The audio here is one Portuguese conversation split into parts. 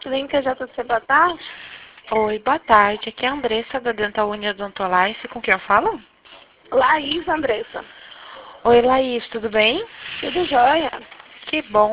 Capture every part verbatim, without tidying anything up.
Clínica J C, boa tarde. Oi, boa tarde. Aqui é a Andressa da Dental Unia Odontolife. Com quem eu falo? Laís, Andressa. Oi, Laís, tudo bem? Tudo jóia? Que bom.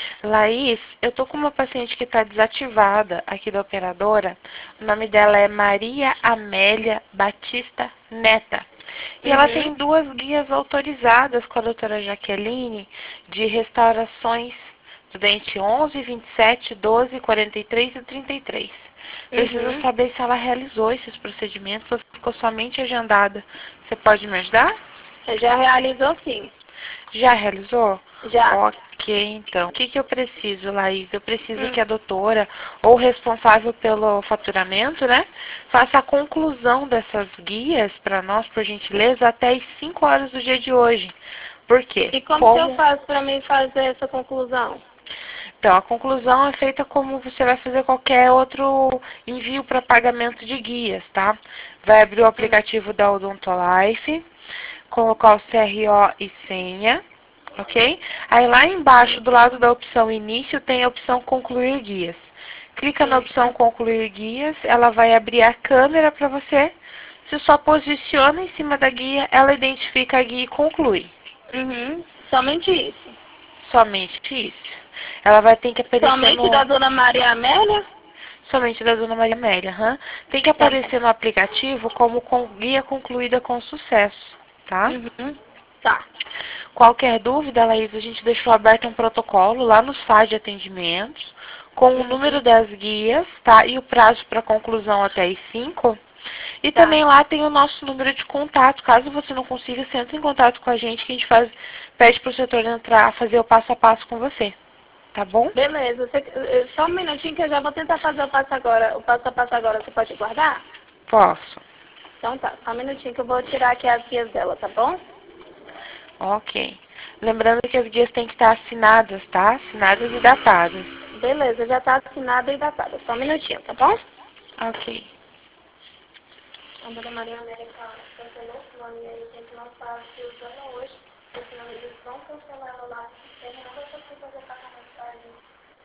Laís, eu tô com uma paciente que está desativada aqui da operadora. O nome dela é Maria Amélia Batista Neta. E ela tem Uhum. duas guias autorizadas com a doutora Jaqueline de restaurações do dente onze, vinte e sete, doze, quarenta e três e trinta e três. Preciso Uhum. saber se ela realizou esses procedimentos ou se ficou somente agendada. Você pode me ajudar? Você já realizou sim? Já realizou? Já. Ok, então. O que, que eu preciso, Laís? Eu preciso Hum. que a doutora, ou responsável pelo faturamento, né, faça a conclusão dessas guias para nós, por gentileza, até as cinco horas do dia de hoje. Por quê? E como que eu Como... faço para mim fazer essa conclusão? Então, a conclusão é feita como você vai fazer qualquer outro envio para pagamento de guias, tá? Vai abrir o Hum. aplicativo da Odontolife, colocar o C R O e senha, ok? Aí lá embaixo, Hum. do lado da opção início, tem a opção concluir guias. Clica na Hum. opção concluir guias, ela vai abrir a câmera para você. Você só posiciona em cima da guia, ela identifica a guia e conclui. Uhum. Somente isso. Somente isso. Ela vai ter que aparecer Somente da no... dona Maria Amélia? Somente da Dona Maria Amélia, aham. Tem que Tá bom. aparecer no aplicativo como com guia concluída com sucesso, tá? Uhum. Tá. Qualquer dúvida, Laís, a gente deixou aberto um protocolo lá nos F A de atendimentos, com o número Uhum. das guias, tá? E o prazo para conclusão até as cinco. E Tá. também lá tem o nosso número de contato. Caso você não consiga, você entra em contato com a gente, que a gente faz, pede para o setor entrar, fazer o passo a passo com você. Tá bom? Beleza. Você, eh, só um minutinho que eu já vou tentar fazer o passo agora. O passo a passo agora. Você pode guardar? Posso. Então tá. Só um minutinho que eu vou tirar aqui as guias dela, tá bom? Ok. Lembrando que as guias têm que estar assinadas, tá? Assinadas e datadas. Beleza, já tá assinada e datada. Só um minutinho, tá bom? Ok. A dona Maria América cancelou o nome e ele tem que lançar se usando hoje, porque senão eles vão cancelar ela lá no sistema e não vai conseguir fazer pagamento pra gente.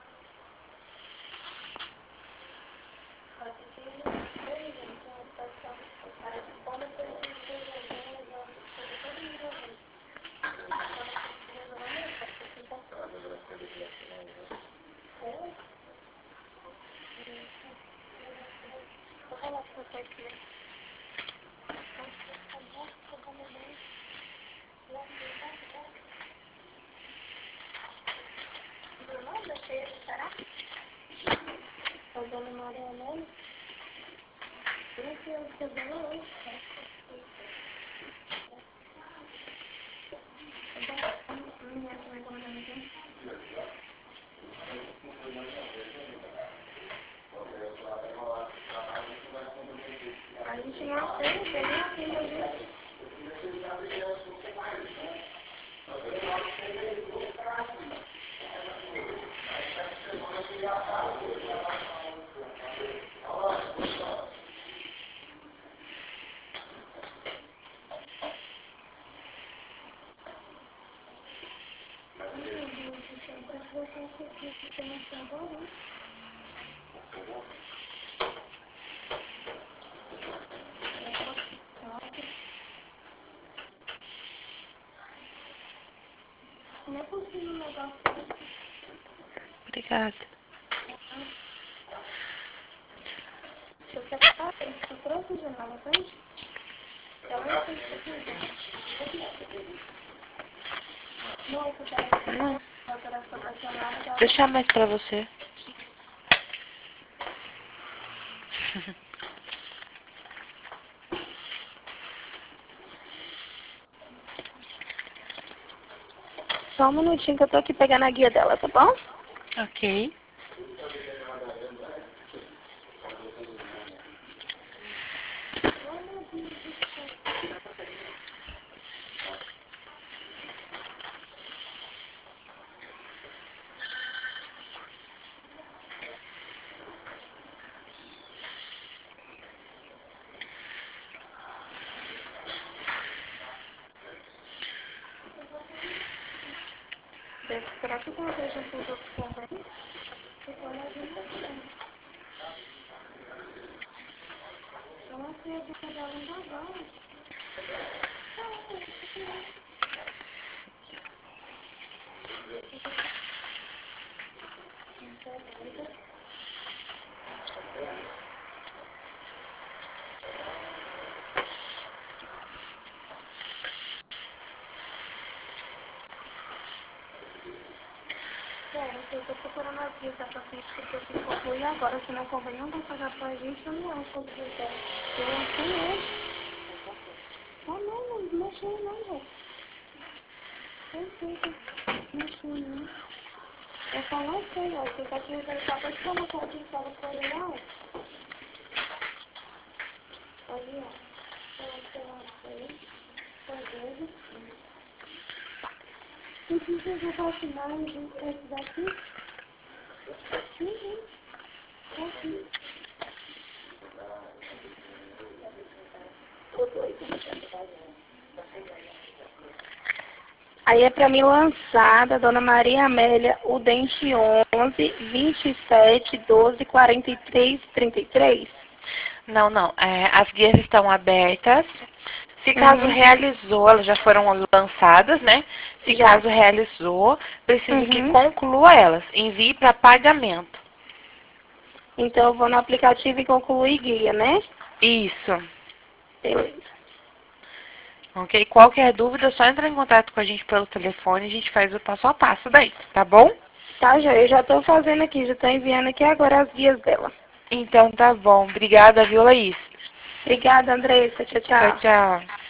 Só que se ele gente, uma situação, parece que como se ele esteja resolvendo, já esteja todo mundo resolvendo. Quando a gente resolver mesmo, pode ser que não consiga. Vou falar com você aqui. Meu nome é Pedro, será? A dona Maria Helena? Eu não sei o que é dona Helena. A gente não aprende, nem aprende a gente. Não é possível um negócio desse. Obrigada. Se você fala, eu trouxe o jornal, não tem? Ela não tem que não, porque Não. a operação nacional, ela Deixar mais pra você. só um minutinho que eu tô aqui pegando a guia dela, tá bom? Ok. Será que eu coloquei junto com os outros convênios? Ficou na vida também. Então, a criatura dela não agora. Sério, eu tô procurando as guias da paciente que eu preciso concluir agora, se não convém, não vai pagar pra gente, eu não acho que eu Eu achei hoje. Ah, não, não, não achei não, velho. Eu sei que não achei não. Eu só não sei, ó, você tá querendo só pra te falar que eu fala pra ele, ó. Ali, ó. Eu sei lá, sei. Foi doido. E se você vai assinar esse daqui? Uhum. Aqui. Tô doido. Aí é para mim lançar da Dona Maria Amélia o dente onze, vinte e sete, doze, quarenta e três, trinta e três. Não, não. É, as guias estão abertas. Se caso Uhum. realizou, elas já foram lançadas, né? Se Já. caso realizou, preciso que Uhum. conclua elas. Envie para pagamento. Então eu vou no aplicativo e concluir guia, né? Isso. Beleza. Ok? Qualquer dúvida, é só entrar em contato com a gente pelo telefone e a gente faz o passo a passo daí, tá bom? Tá, já. Eu já tô fazendo aqui, já tô enviando aqui agora as guias dela. Então tá bom. Obrigada, viu, Laís? Obrigada, Andressa. Tchau, Tchau, tchau. tchau.